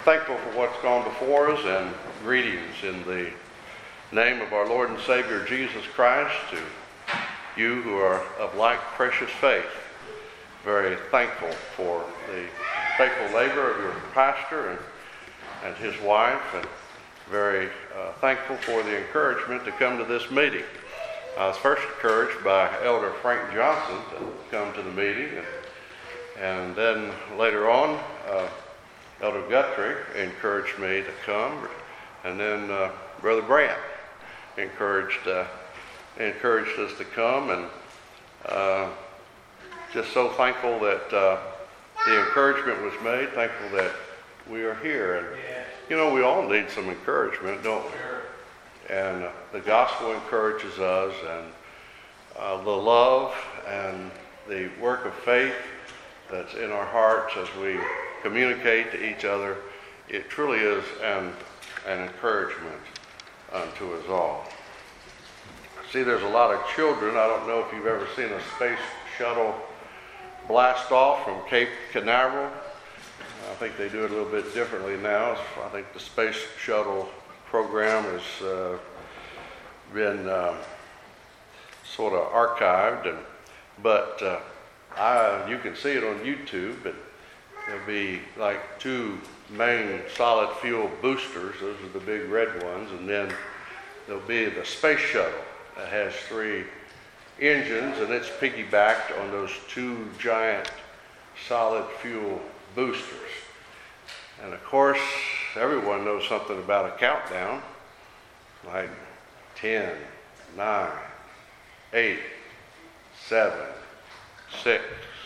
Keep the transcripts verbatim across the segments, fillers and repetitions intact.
thankful for what's gone before us, and greetings in the name of our Lord and Savior Jesus Christ to you who are of like precious faith. Very thankful for the faithful labor of your pastor and, and his wife, and very uh, thankful for the encouragement to come to this meeting. I was first encouraged by Elder Frank Johnson to come to the meeting, and, and then later on, uh, Elder Guthrie encouraged me to come, and then uh, Brother Brant encouraged uh, encouraged us to come, and uh, just so thankful that uh, the encouragement was made, thankful that we are here. And you know, we all need some encouragement, don't we? And uh, the gospel encourages us, and uh, the love and the work of faith that's in our hearts as we communicate to each other, it truly is an, an encouragement unto us all. See, there's a lot of children. I don't know if you've ever seen a space shuttle blast off from Cape Canaveral. I think they do it a little bit differently now. I think the space shuttle program has uh, been uh, sort of archived, and but uh, I, you can see it on YouTube. But there'll be like two main solid fuel boosters. Those are the big red ones, and then there'll be the space shuttle that has three engines, and it's piggybacked on those two giant solid fuel boosters. And of course, everyone knows something about a countdown, like ten, nine, eight, seven, six,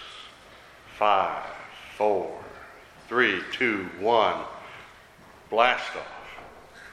five, four, three, two, one, blast off.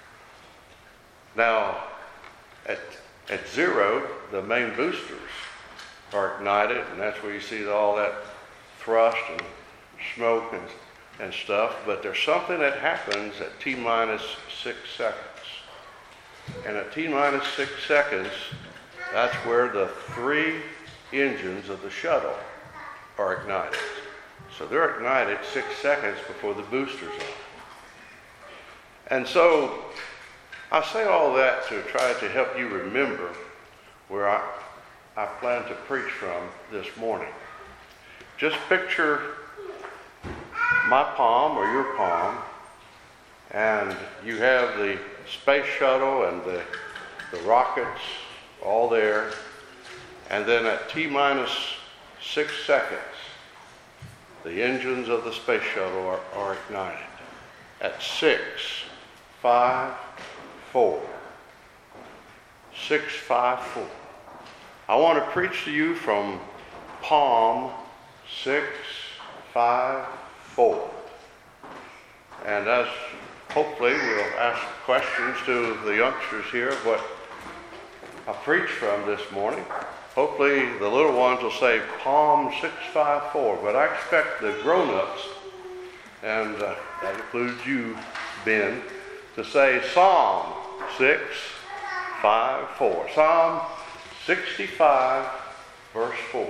Now, at, at zero, the main boosters are ignited, and that's where you see all that thrust and smoke and, and stuff. But there's something that happens at T minus six seconds. And at T minus six seconds, that's where the three engines of the shuttle are ignited. So they're ignited six seconds before the boosters are. And so I say all that to try to help you remember where I, I plan to preach from this morning. Just picture my palm or your palm, and you have the space shuttle and the, the rockets all there, and then at T minus six seconds, the engines of the space shuttle are, are ignited. At six, five, four. Six, five, four. I want to preach to you from Palm six, five, four. And as hopefully we'll ask questions to the youngsters here of what I preached from this morning. Hopefully the little ones will say Palm six, five, four, but I expect the grown-ups, and uh, that includes you, Ben, to say Psalm six, five, four. Psalm sixty-five, verse four.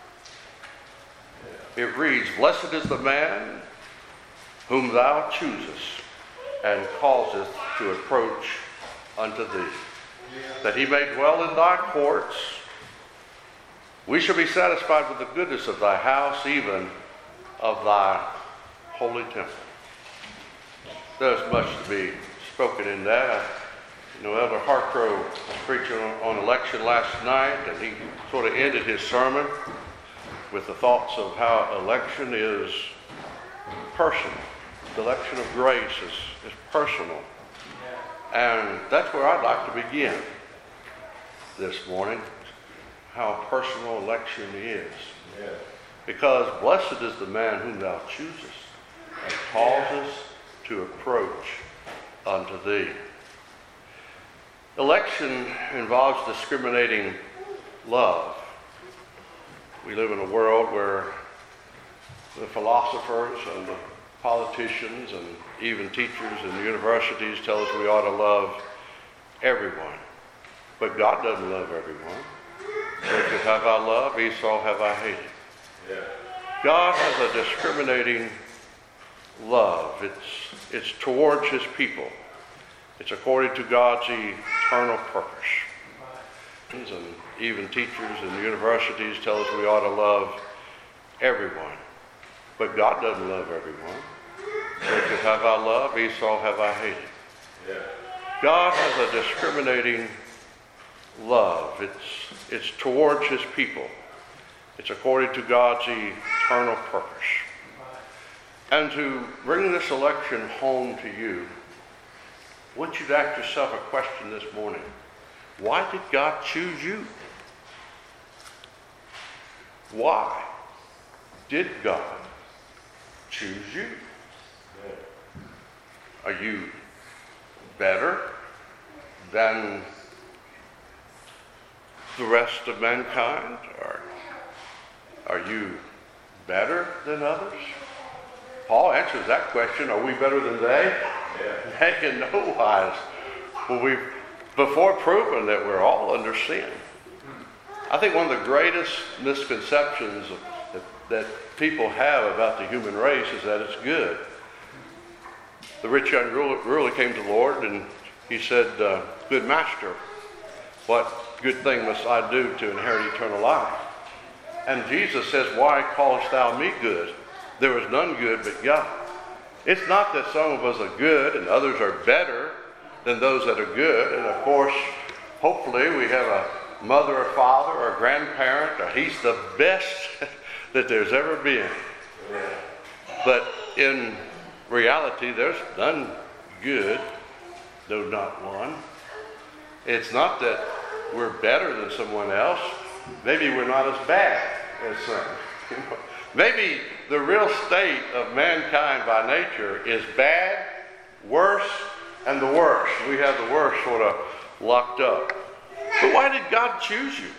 It reads, "Blessed is the man whom thou choosest and causest to approach unto thee, that he may dwell in thy courts. We shall be satisfied with the goodness of thy house, even of thy holy temple." There's much to be spoken in that. You know, Elder Harcrow was preaching on, on election last night, and he sort of ended his sermon with the thoughts of how election is personal. The election of grace is, is personal. And that's where I'd like to begin this morning. How personal election is. Yeah. Because blessed is the man whom thou choosest and causest to approach unto thee. Election involves discriminating love. We live in a world where the philosophers and the politicians and even teachers in universities tell us we ought to love everyone. But God doesn't love everyone. Jacob have I loved, Esau have I hated. Yeah. God has a discriminating love. It's, it's towards his people. It's according to God's eternal purpose. And even teachers and universities tell us we ought to love everyone. But God doesn't love everyone. Jacob have I loved, Esau have I hated. Yeah. God has a discriminating love. It's, it's towards his people. It's according to God's eternal purpose. And to bring this election home to you, I want you to ask yourself a question this morning. Why did God choose you? Why did God choose you? Are you better than the rest of mankind? Or are you better than others? Paul answers that question. Are we better than they? Yeah. Heck, in no wise. Well, we've before proven that we're all under sin. I think one of the greatest misconceptions of, that, that people have about the human race is that it's good. The rich young ruler came to the Lord and he said, uh, good master, what good thing must I do to inherit eternal life? And Jesus says, why callest thou me good? There is none good but God. It's not that some of us are good and others are better than those that are good. And of course, hopefully we have a mother or father or grandparent, or he's the best that there's ever been. But in reality, there's none good, no, not one. It's not that we're better than someone else. Maybe we're not as bad as some. Maybe the real state of mankind by nature is bad, worse, and the worst. We have the worst sort of locked up. But why did God choose you?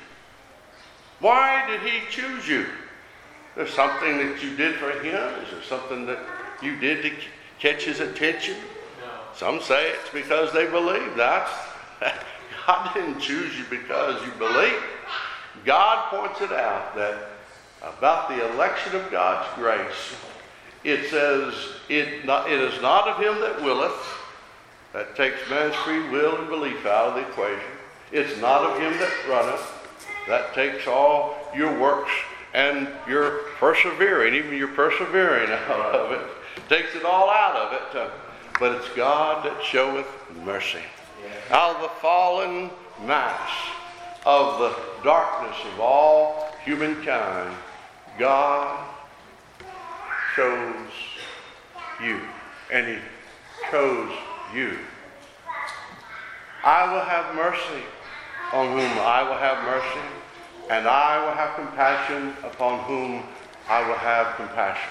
Why did he choose you? There's something that you did for him? Is there something that you did to catch his attention? No. Some say it's because they believe. That's, God didn't choose you because you believe. God points it out that about the election of God's grace, it says, it, not, it is not of him that willeth. That takes man's free will and belief out of the equation. It's not of him that runneth. That takes all your works and your persevering, even your persevering out of it. Takes it all out of it. Uh, but it's God that showeth mercy. Out of the fallen mass of the darkness of all humankind, God chose you. And he chose you. I will have mercy on whom I will have mercy, and I will have compassion upon whom I will have compassion.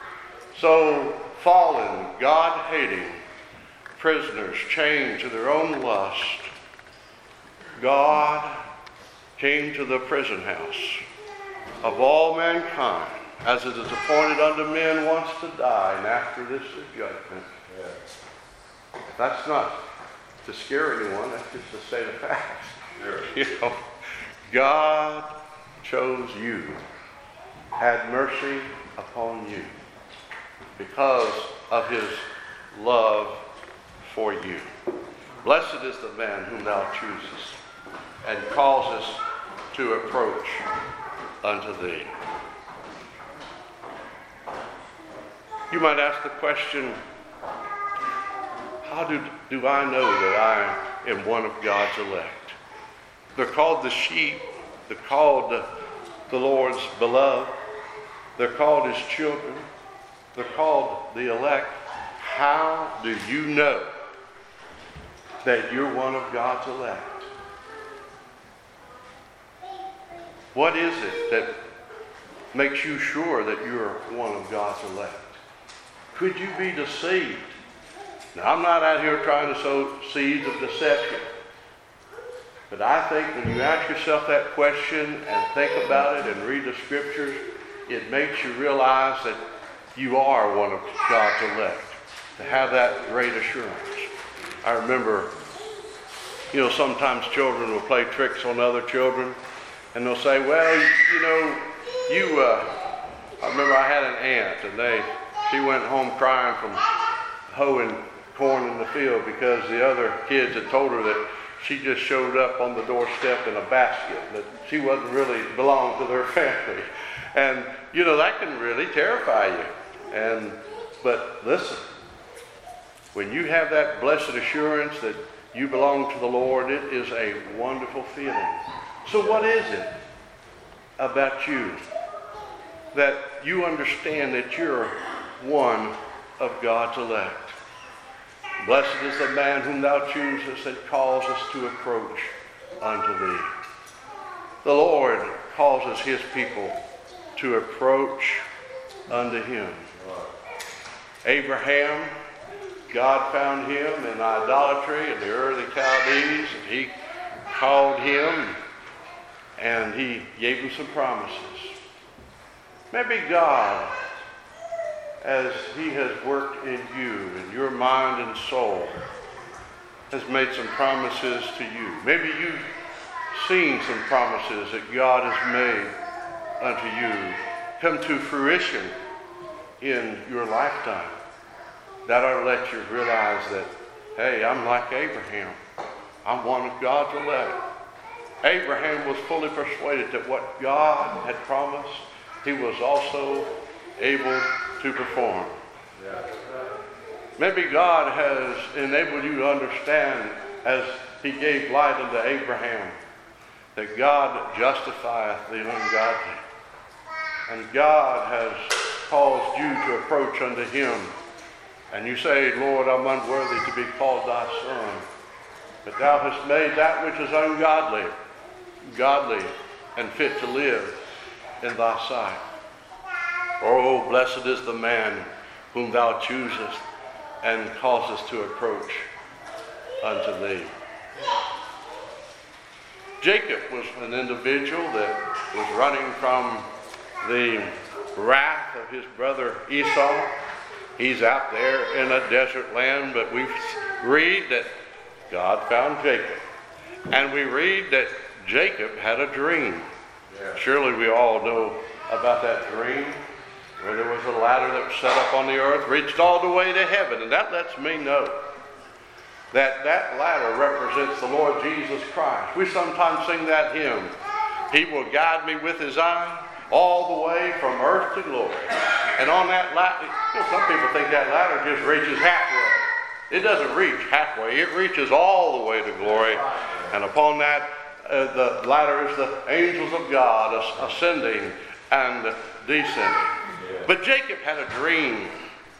So, fallen, God-hating prisoners chained to their own lust, God came to the prison house of all mankind, as it is appointed unto men once to die, and after this is judgment. Yes. If that's not to scare anyone, that's just to say the facts. You know, God chose you, had mercy upon you because of his love for you. Blessed is the man whom thou choosest and causest to approach unto thee. You might ask the question, how do, do I know that I am one of God's elect? They're called the sheep. They're called the, the Lord's beloved. They're called his children. They're called the elect. How do you know that you're one of God's elect? What is it that makes you sure that you're one of God's elect? Could you be deceived? Now, I'm not out here trying to sow seeds of deception. But I think when you ask yourself that question and think about it and read the scriptures, it makes you realize that you are one of God's elect. To have that great assurance. I remember, you know, sometimes children will play tricks on other children. And they'll say, well, you know, you, uh, I remember I had an aunt and they she went home crying from hoeing corn in the field because the other kids had told her that she just showed up on the doorstep in a basket, that she wasn't really belonged to their family. And, you know, that can really terrify you. And but listen, when you have that blessed assurance that you belong to the Lord, it is a wonderful feeling. So what is it about you that you understand that you're one of God's elect? Blessed is the man whom thou choosest that calls us to approach unto thee. The Lord causes his people to approach unto him. Abraham, God found him in idolatry in the early Chaldees, and he called him and he gave him some promises. Maybe God, as he has worked in you, in your mind and soul, has made some promises to you. Maybe you've seen some promises that God has made unto you come to fruition in your lifetime. That ought to let you realize that, hey, I'm like Abraham. I'm one of God's elect. Abraham was fully persuaded that what God had promised, he was also able to perform. Maybe God has enabled you to understand, as he gave light unto Abraham, that God justifieth the ungodly. And God has caused you to approach unto him. And you say, Lord, I'm unworthy to be called thy son. But thou hast made that which is ungodly, godly, and fit to live in thy sight. Oh, blessed is the man whom thou choosest and causest to approach unto thee. Jacob was an individual that was running from the wrath of his brother Esau. He's out there in a desert land, but we read that God found Jacob. And we read that Jacob had a dream. Yeah. Surely we all know about that dream, where there was a ladder that was set up on the earth, reached all the way to heaven. And that lets me know that that ladder represents the Lord Jesus Christ. We sometimes sing that hymn, he will guide me with his eye all the way from earth to glory. And on that ladder, you know, some people think that ladder just reaches halfway. It doesn't reach halfway. It reaches all the way to glory. And upon that, uh, the ladder is the angels of God ascending and descending. But Jacob had a dream.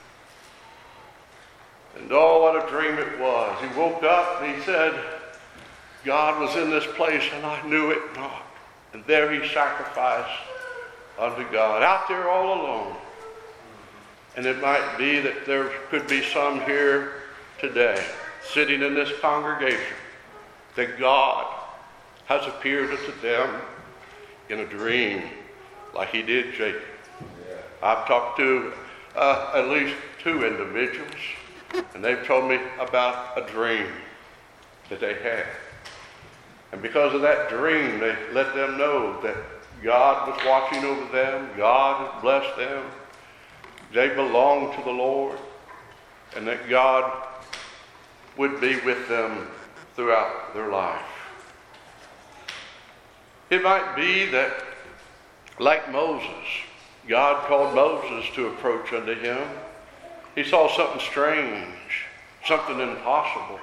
And oh, what a dream it was. He woke up and he said, God was in this place and I knew it not. And there he sacrificed unto God, out there all alone. And it might be that there could be some here today, sitting in this congregation, that God has appeared unto them in a dream like he did Jacob. Yeah. I've talked to uh, at least two individuals, and they've told me about a dream that they had. And because of that dream, they let them know that God was watching over them. God had blessed them. They belonged to the Lord. And that God would be with them throughout their life. It might be that, like Moses, God called Moses to approach unto him. He saw something strange, something impossible.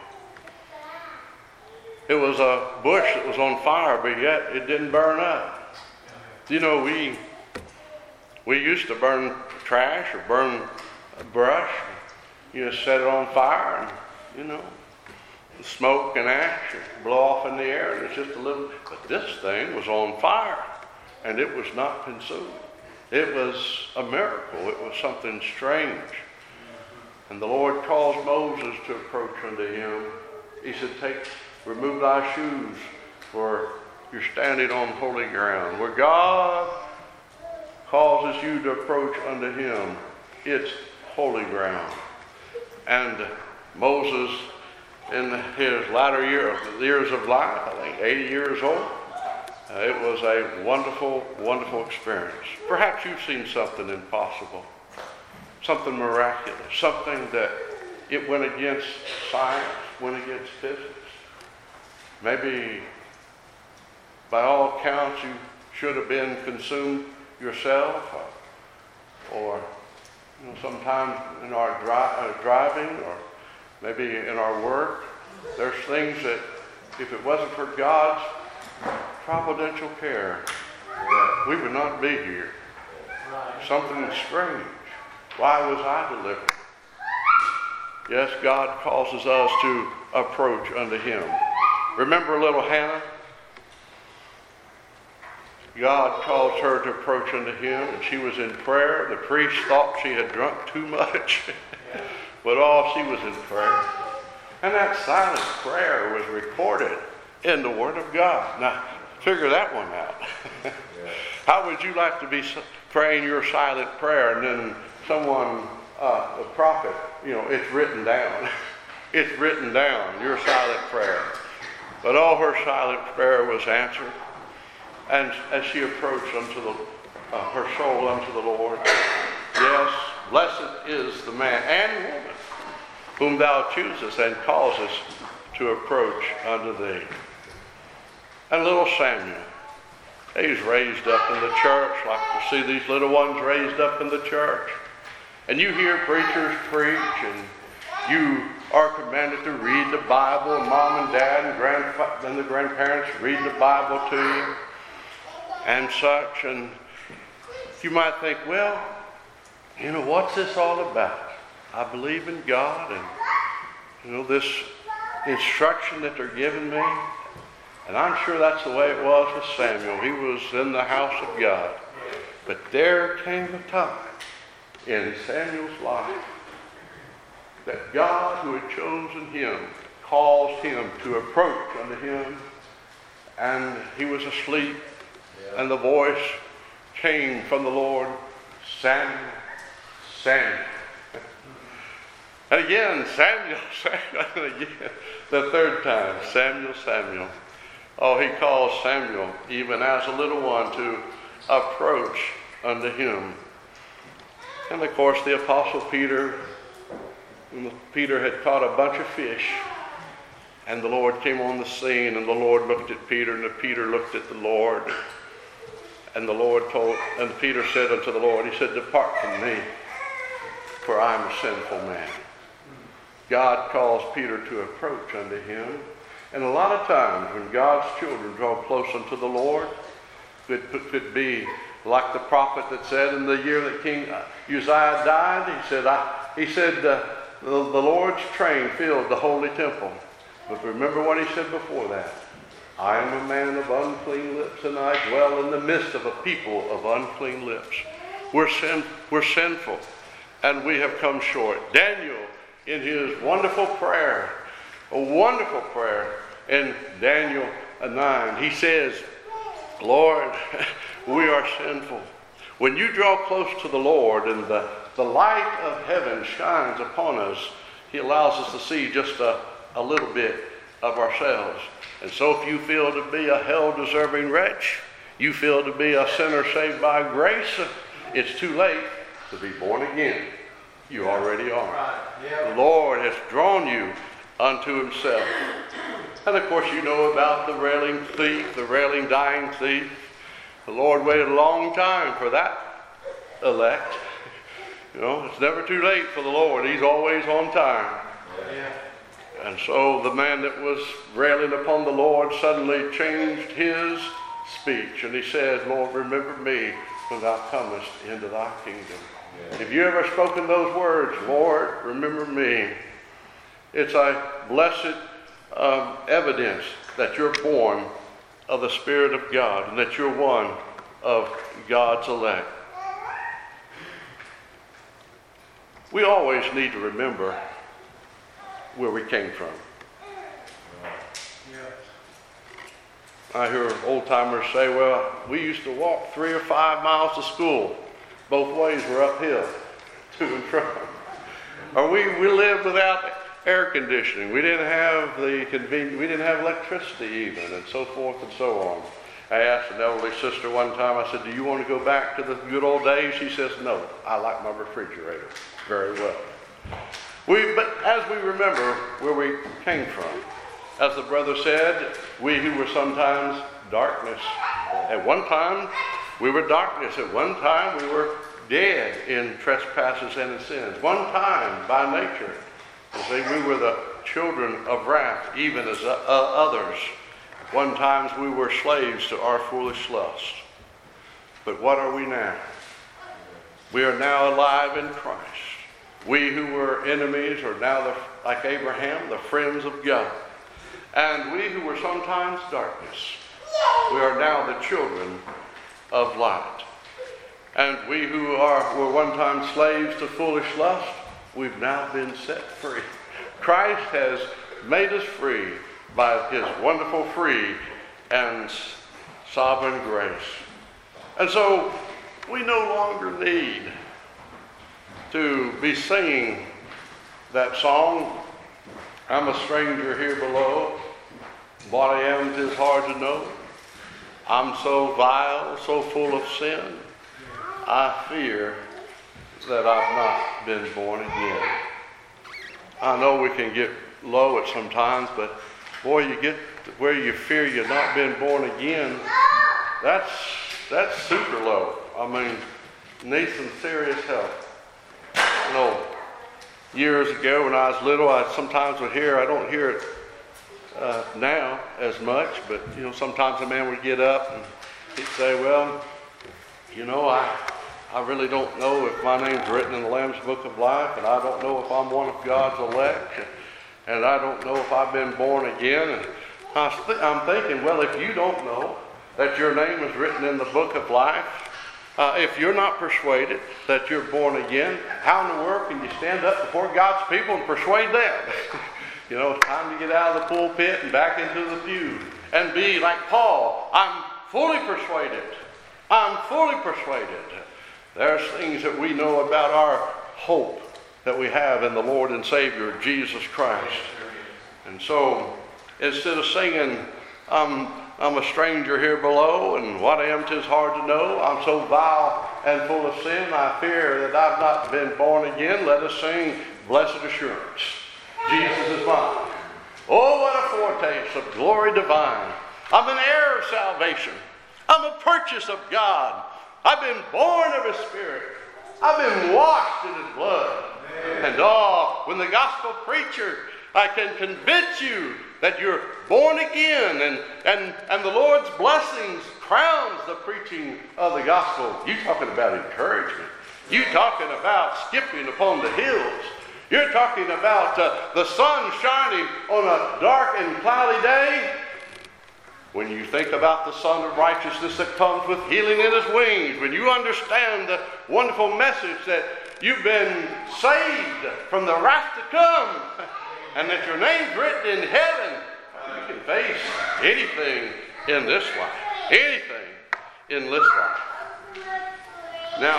It was a bush that was on fire, but yet it didn't burn up. You know, we we used to burn trash or burn a brush. You just set it on fire and, you know, the smoke and ash blow off in the air, and it's just a little, but this thing was on fire and it was not consumed. It was a miracle. It was something strange. And the Lord caused Moses to approach unto him. He said, take, remove thy shoes, for you're standing on holy ground. Where God causes you to approach unto him, it's holy ground. And Moses, in his latter year, years of life, I think eighty years old, uh, it was a wonderful, wonderful experience. Perhaps you've seen something impossible, something miraculous, something that it went against science, went against physics. Maybe by all accounts you should have been consumed yourself, or, or you know, sometimes in our dri- uh, driving, or maybe in our work. There's things that if it wasn't for God's providential care, we would not be here. Something strange. Why was I delivered? Yes, God causes us to approach unto Him. Remember little Hannah? God caused her to approach unto Him, and she was in prayer. The priest thought she had drunk too much, but all she was in prayer. And that silent prayer was recorded in the Word of God. Now, figure that one out. How would you like to be praying your silent prayer, and then someone, uh, a prophet, you know, it's written down. It's written down, your silent prayer. But all her silent prayer was answered. And as she approached unto the, uh, her soul unto the Lord, yes, blessed is the man and woman whom thou choosest and causest to approach unto thee. And little Samuel, he's raised up in the church, like to see these little ones raised up in the church. And you hear preachers preach, and you are commanded to read the Bible, and mom and dad and, grandfa- and the grandparents read the Bible to you, and such. And you might think, well, you know, what's this all about? I believe in God, and, you know, this instruction that they're giving me. And I'm sure that's the way it was with Samuel. He was in the house of God. But there came a time in Samuel's life that God, who had chosen him, caused him to approach unto him. And he was asleep. And the voice came from the Lord, Samuel, Samuel. And again, Samuel, Samuel, and again, the third time, Samuel, Samuel. Oh, he calls Samuel, even as a little one, to approach unto him. And of course, the Apostle Peter, Peter had caught a bunch of fish, and the Lord came on the scene, and the Lord looked at Peter, and Peter looked at the Lord. And the Lord told, and Peter said unto the Lord, he said, depart from me, for I am a sinful man. God caused Peter to approach unto him. And a lot of times when God's children draw close unto the Lord, it could be like the prophet that said in the year that King Uzziah died, he said, I, he said uh, the, the Lord's train filled the holy temple. But remember what he said before that. I am a man of unclean lips, and I dwell in the midst of a people of unclean lips. We're, sin, we're sinful, and we have come short. Daniel, in his wonderful prayer, a wonderful prayer in Daniel nine, he says, Lord, we are sinful. When you draw close to the Lord and the, the light of heaven shines upon us, he allows us to see just a, a little bit of ourselves. And so if you feel to be a hell-deserving wretch, you feel to be a sinner saved by grace, it's too late to be born again. You already are. The Lord has drawn you unto himself. And of course you know about the railing thief, the railing dying thief. The Lord waited a long time for that elect. You know, it's never too late for the Lord. He's always on time. Yeah. And so the man that was railing upon the Lord suddenly changed his speech. And he said, Lord, remember me when thou comest into thy kingdom. Yeah. Have you ever spoken those words, Lord, remember me? It's a blessed um, evidence that you're born of the Spirit of God and that you're one of God's elect. We always need to remember where we came from. I hear old-timers say, well, we used to walk three or five miles to school. Both ways were uphill, to and from. Or we, we lived without air conditioning. We didn't have the convenience, we didn't have electricity even, and so forth and so on. I asked an elderly sister one time, I said, do you want to go back to the good old days? She says, no, I like my refrigerator. very well. We, but as we remember where we came from, as the brother said, we who were sometimes darkness. At one time, we were darkness. At one time, we were dead in trespasses and in sins. One time, by nature, you see, we were the children of wrath, even as uh, others. One time, we were slaves to our foolish lust. But what are we now? We are now alive in Christ. We who were enemies are now, the, like Abraham, the friends of God. And we who were sometimes darkness, we are now the children of light. And we who are were one time slaves to foolish lust, we've now been set free. Christ has made us free by his wonderful, free, and sovereign grace. And so we no longer need to be singing that song, I'm a stranger here below. What I am 'tis hard to know. I'm so vile, so full of sin. I fear that I've not been born again. I know we can get low at some times, but boy, you get to where you fear you've not been born again, that's that's super low. I mean, need some serious help. You know, years ago when I was little, I sometimes would hear, I don't hear it uh, now as much, but you know, sometimes a man would get up and he'd say, well, you know, I I really don't know if my name's written in the Lamb's Book of Life, and I don't know if I'm one of God's elect, and I don't know if I've been born again. And I was th- I'm thinking, well, if you don't know that your name is written in the Book of Life, uh, if you're not persuaded that you're born again, how in the world can you stand up before God's people and persuade them? You know, it's time to get out of the pulpit and back into the pew and be like Paul. I'm fully persuaded. I'm fully persuaded. There's things that we know about our hope that we have in the Lord and Savior, Jesus Christ. And so, instead of singing, I'm, I'm a stranger here below, and what I am 'tis hard to know, I'm so vile and full of sin, I fear that I've not been born again, let us sing Blessed Assurance. Jesus is mine. Oh, what a foretaste of glory divine. I'm an heir of salvation. I'm a purchase of God. I've been born of his Spirit. I've been washed in his blood. Amen. And oh, when the gospel preacher, I can convince you that you're born again, and, and, and the Lord's blessings crowns the preaching of the gospel. You talking about encouragement. You talking about skipping upon the hills. You're talking about uh, the sun shining on a dark and cloudy day. When you think about the Son of Righteousness that comes with healing in his wings, when you understand the wonderful message that you've been saved from the wrath to come, and that your name's written in heaven, you can face anything in this life. Anything in this life. Now,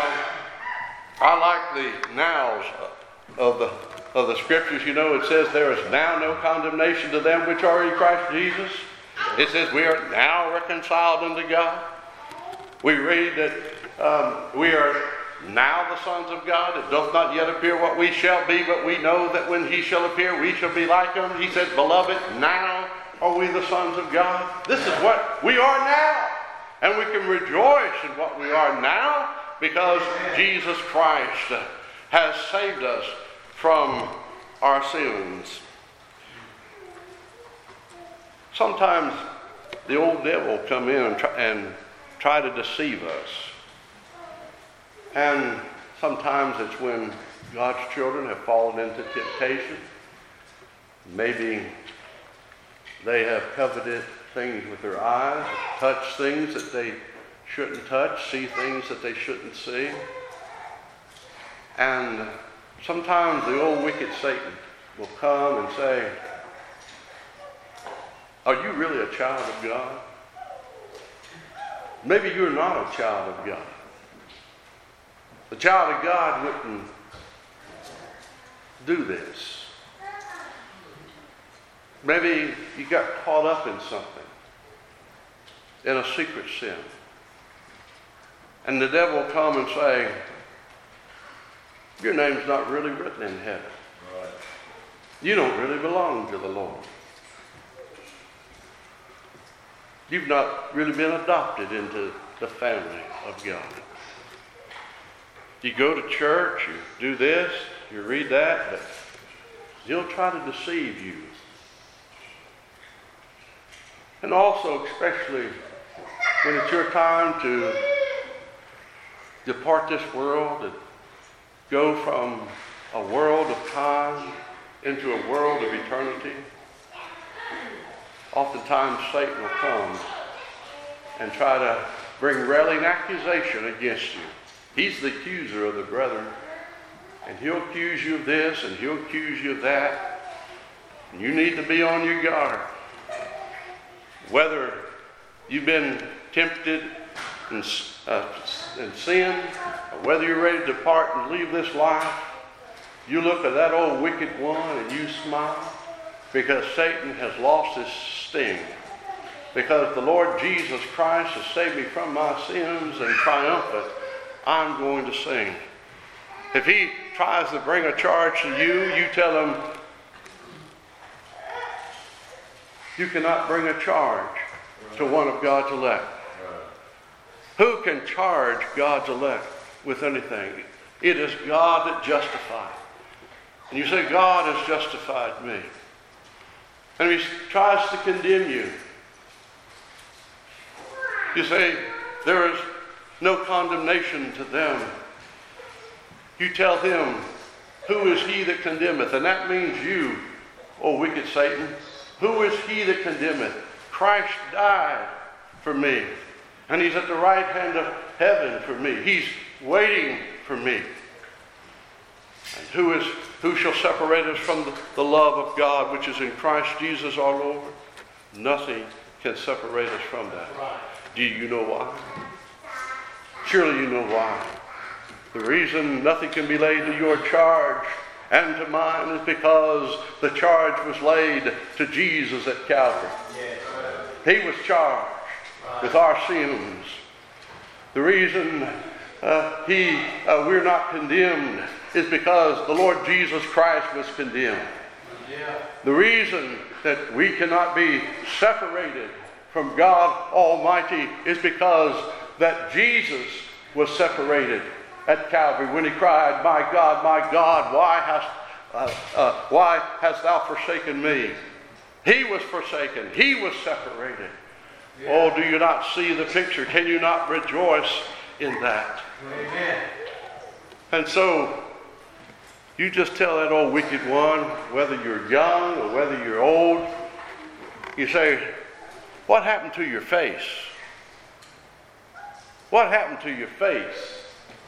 I like the nows of the of the scriptures. You know, it says there is now no condemnation to them which are in Christ Jesus. It says we are now reconciled unto God. We read that um, we are now the sons of God. It doth not yet appear what we shall be, but we know that when he shall appear, we shall be like him. He says, beloved, now are we the sons of God. This is what we are now. And we can rejoice in what we are now because Jesus Christ has saved us from our sins. Sometimes the old devil will come in and try, and try to deceive us. And sometimes it's when God's children have fallen into temptation. Maybe they have coveted things with their eyes, touched things that they shouldn't touch, see things that they shouldn't see. And sometimes the old wicked Satan will come and say, are you really a child of God? Maybe you're not a child of God. The child of God wouldn't do this. Maybe you got caught up in something, in a secret sin. And the devil will come and say, your name's not really written in heaven. Right. You don't really belong to the Lord. You've not really been adopted into the family of God. You go to church, you do this, you read that, but he'll try to deceive you. And also, especially when it's your time to depart this world and go from a world of time into a world of eternity, oftentimes Satan will come and try to bring railing accusation against you. He's the accuser of the brethren. And he'll accuse you of this and he'll accuse you of that. And you need to be on your guard. Whether you've been tempted in, uh, in sin, or whether you're ready to depart and leave this life, you look at that old wicked one and you smile because Satan has lost his sting. Because the Lord Jesus Christ has saved me from my sins, and triumphant, I'm going to sing. If he tries to bring a charge to you, you tell him, you cannot bring a charge to one of God's elect. Who can charge God's elect with anything? It is God that justifies. And you say, God has justified me. And he tries to condemn you. You say, there is no condemnation to them. You tell him, who is he that condemneth? And that means you, O wicked Satan. Who is he that condemneth? Christ died for me. And he's at the right hand of heaven for me. He's waiting for me. And who is who shall separate us from the, the love of God which is in Christ Jesus our Lord? Nothing can separate us from that. Do you know why? Surely you know why. The reason nothing can be laid to your charge and to mine is because the charge was laid to Jesus at Calvary. He was charged with our sins. The reason uh, he uh, we're not condemned is because the Lord Jesus Christ was condemned. The reason that we cannot be separated from God Almighty is because that Jesus was separated at Calvary when he cried, my God, my God, why hast, uh, uh, why hast thou forsaken me? He was forsaken. He was separated. Yeah. Oh, do you not see the picture? Can you not rejoice in that? Amen. And so, you just tell that old wicked one, whether you're young or whether you're old, you say, what happened to your face? What happened to your face?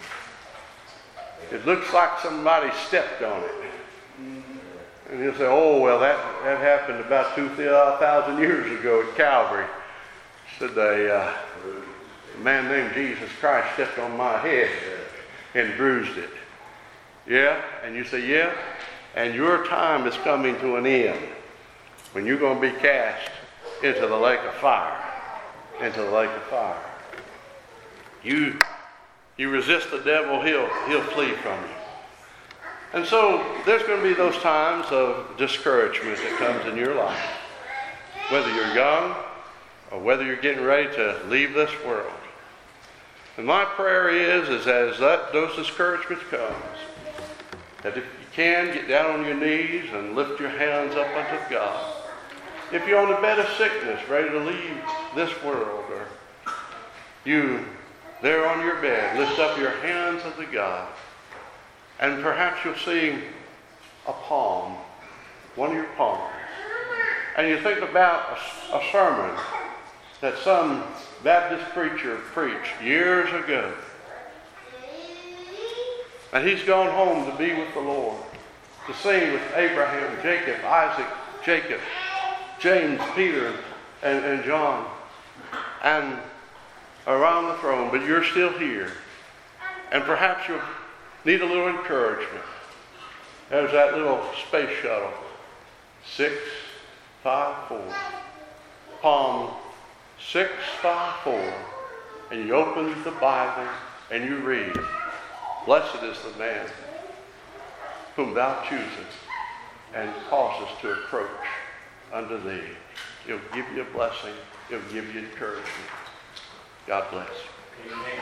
It looks like somebody stepped on it. And he'll say, oh, well, that, that happened about two thousand years ago at Calvary. Said a, uh, a man named Jesus Christ stepped on my head and bruised it. Yeah? And you say, yeah? And your time is coming to an end when you're going to be cast into the lake of fire. Into the lake of fire. You, you resist the devil, he'll, he'll flee from you. And so there's going to be those times of discouragement that comes in your life. Whether you're young or whether you're getting ready to leave this world. And my prayer is, is as that, those discouragements comes, that if you can, get down on your knees and lift your hands up unto God. If you're on the bed of sickness, ready to leave this world, or you there on your bed, lift up your hands unto God. And perhaps you'll see a palm, one of your palms. And you think about a, a sermon that some Baptist preacher preached years ago. And he's gone home to be with the Lord, to sing with Abraham, Jacob, Isaac, Jacob, James, Peter, and, and John, and around the throne. But you're still here. And perhaps you'll need a little encouragement. There's that little space shuttle. Six, five, four. Palm six, five, four. And you open the Bible and you read, blessed is the man whom thou choosest, and cause us to approach unto thee. It'll give you a blessing. It'll give you encouragement. God bless. Amen.